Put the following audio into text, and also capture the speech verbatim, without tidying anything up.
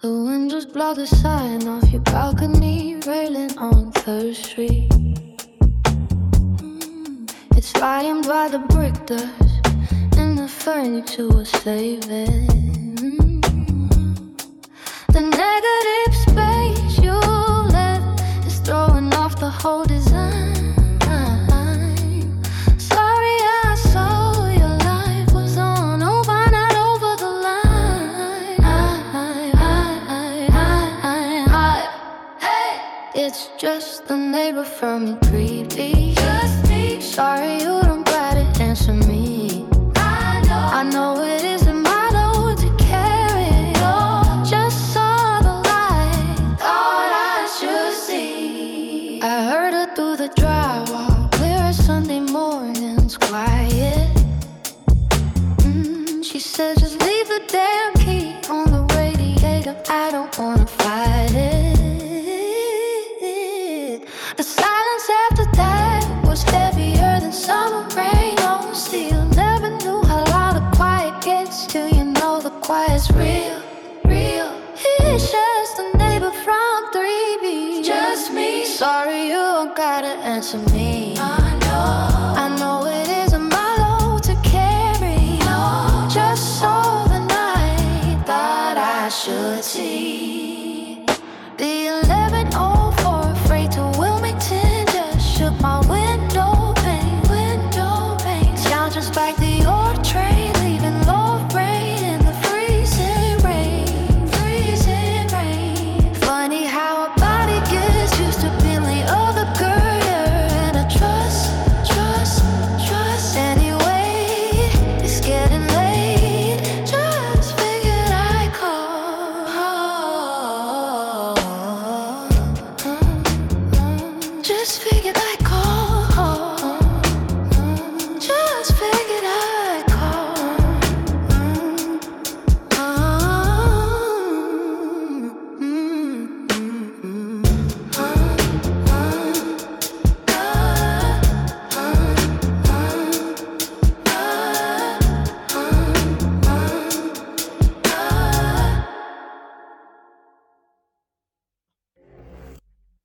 The wind just blow the sign off your balcony, railing on Third Street. Mm, It's lying by the brick dust and the furniture was saving. Mm, The negative space you left is throwing off the whole design. Sorry, I saw your life was on. Hope I'm not over the line. I, I, I, I, I. Hey, it's just the neighbor from me creepy. Just me. Sorry, you don't gotta answer me. I know, I know it isn't my load to carry. Oh, just saw the light, thought I should see. I heard her through the drywall, clear as Sunday mornings, quiet. Mm, she said, just leave the damn key on the radiator. I don't wanna fight it. The silence after that was heavier than summer rain on steel. Never knew how loud the quiet gets till you know the quiet's real, real. It's just a neighbor from three B. Just me. Sorry, you don't gotta answer me. I know, I know it isn't my load to carry. No, just saw the night, thought I should see.